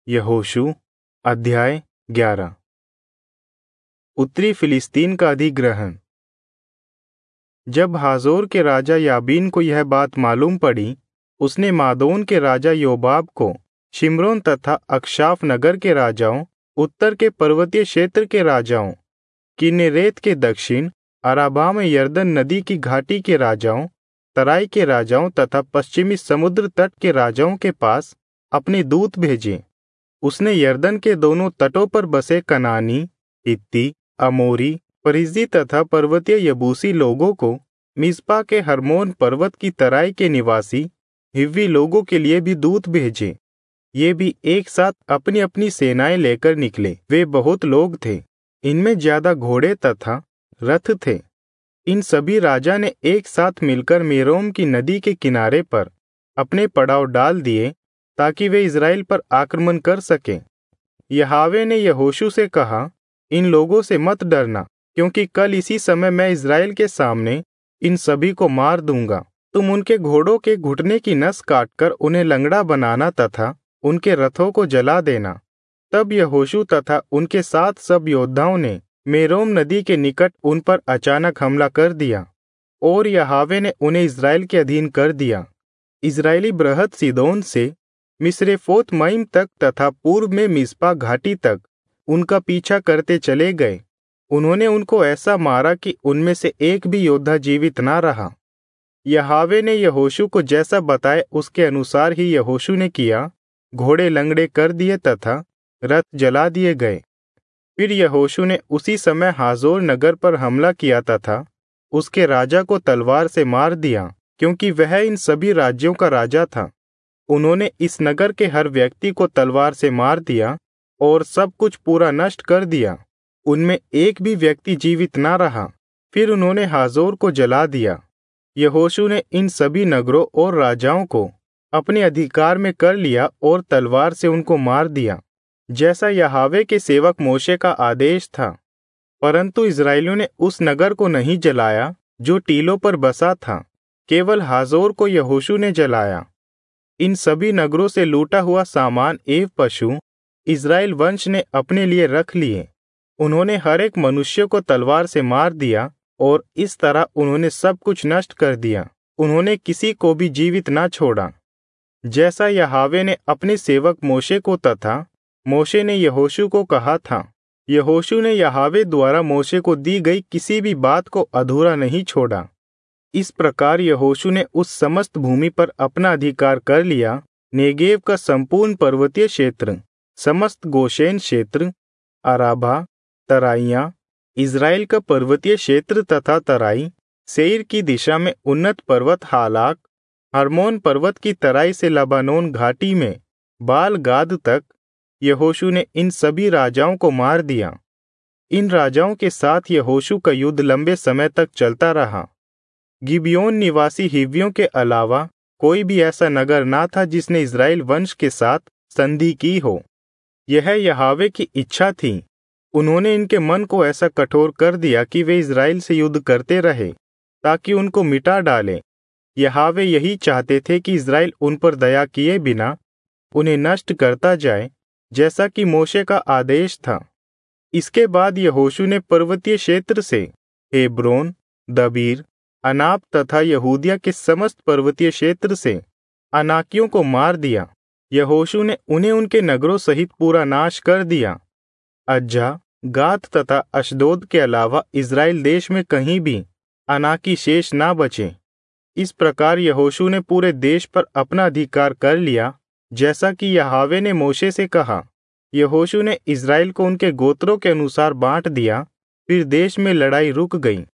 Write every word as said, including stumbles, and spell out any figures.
यहोशू अध्याय ग्यारह। उत्तरी फिलिस्तीन का अधिग्रहण। जब हाजोर के राजा याबीन को यह बात मालूम पड़ी, उसने मादोन के राजा योबाब को, शिम्रोन तथा अक्षाफ नगर के राजाओं, उत्तर के पर्वतीय क्षेत्र के राजाओं, किन्नेरेत के दक्षिण, अराबा में यरदन नदी की घाटी के राजाओं, तराई के राजाओं तथा पश्चिमी समुद्र तट के राजाओं के पास अपने दूत भेजे। उसने यरदन के दोनों तटों पर बसे कनानी, हित्ती, अमोरी, परिज्जी तथा पर्वतीय यबूसी लोगों को, मिस्पा के हर्मोन पर्वत की तराई के निवासी हिव्वी लोगों के लिए भी दूत भेजे। ये भी एक साथ अपनी अपनी सेनाएं लेकर निकले। वे बहुत लोग थे, इनमें ज्यादा घोड़े तथा रथ थे। इन सभी राजा ने एक साथ मिलकर मेरोम की नदी के किनारे पर अपने पड़ाव डाल दिए ताकि वे इज़राइल पर आक्रमण कर सकें। यहोवा ने यहोशू से कहा, इन लोगों से मत डरना, क्योंकि कल इसी समय मैं इज़राइल के सामने इन सभी को मार दूंगा। तुम उनके घोड़ों के घुटने की नस काटकर उन्हें लंगड़ा बनाना तथा उनके रथों को जला देना। तब यहोशू तथा उनके साथ सब योद्धाओं ने मेरोम नदी के निकट उन पर अचानक हमला कर दिया, और यहोवा ने उन्हें इज़राइल के अधीन कर दिया। इज़राइली बृहद सीदोन से मिस्रेफोत मईम तक तथा पूर्व में मिस्पा घाटी तक उनका पीछा करते चले गए। उन्होंने उनको ऐसा मारा कि उनमें से एक भी योद्धा जीवित ना रहा। यहोवा ने यहोशू को जैसा बताया उसके अनुसार ही यहोशू ने किया। घोड़े लंगड़े कर दिए तथा रथ जला दिए गए। फिर यहोशू ने उसी समय हाजोर नगर पर हमला किया तथा उसके राजा को तलवार से मार दिया, क्योंकि वह इन सभी राज्यों का राजा था। उन्होंने इस नगर के हर व्यक्ति को तलवार से मार दिया और सब कुछ पूरा नष्ट कर दिया। उनमें एक भी व्यक्ति जीवित ना रहा। फिर उन्होंने हाजोर को जला दिया। यहोशू ने इन सभी नगरों और राजाओं को अपने अधिकार में कर लिया और तलवार से उनको मार दिया, जैसा यहोवा के सेवक मोशे का आदेश था। परंतु इस्राएलियों ने उस नगर को नहीं जलाया जो टीलों पर बसा था, केवल हाजोर को यहोशू ने जलाया। इन सभी नगरों से लूटा हुआ सामान एवं पशु इज़राइल वंश ने अपने लिए रख लिए। उन्होंने हर एक मनुष्य को तलवार से मार दिया और इस तरह उन्होंने सब कुछ नष्ट कर दिया। उन्होंने किसी को भी जीवित ना छोड़ा, जैसा यहोवा ने अपने सेवक मोशे को तथा मोशे ने यहोशू को कहा था। यहोशू ने यहोवा द्वारा मोशे को दी गई किसी भी बात को अधूरा नहीं छोड़ा। इस प्रकार यहोशू ने उस समस्त भूमि पर अपना अधिकार कर लिया। नेगेव का संपूर्ण पर्वतीय क्षेत्र, समस्त गोशेन क्षेत्र, अराबा, तराइयां, इज़राइल का पर्वतीय क्षेत्र तथा तराई, सेईर की दिशा में उन्नत पर्वत हालाक, हर्मोन पर्वत की तराई से लबानोन घाटी में बाल गाद तक, यहोशू ने इन सभी राजाओं को मार दिया। इन राजाओं के साथ यहोशू का युद्ध लंबे समय तक चलता रहा। गिबियोन निवासी हिव्वियों के अलावा कोई भी ऐसा नगर ना था जिसने इज़राइल वंश के साथ संधि की हो। यह यहोवा की इच्छा थी। उन्होंने इनके मन को ऐसा कठोर कर दिया कि वे इज़राइल से युद्ध करते रहे ताकि उनको मिटा डालें। यहोवा यही चाहते थे कि इज़राइल उन पर दया किए बिना उन्हें नष्ट करता जाए, जैसा कि मोशे का आदेश था। इसके बाद यहोशू ने पर्वतीय क्षेत्र से हेब्रोन, दबीर, अनाप तथा यहूदिया के समस्त पर्वतीय क्षेत्र से अनाकियों को मार दिया। यहोशू ने उन्हें उनके नगरों सहित पूरा नाश कर दिया। अज्जा, गात तथा अशदोद के अलावा इज़राइल देश में कहीं भी अनाकी शेष ना बचे। इस प्रकार यहोशू ने पूरे देश पर अपना अधिकार कर लिया, जैसा कि यहोवा ने मोशे से कहा। यहोशू ने इज़राइल को उनके गोत्रों के अनुसार बांट दिया। फिर देश में लड़ाई रुक गई।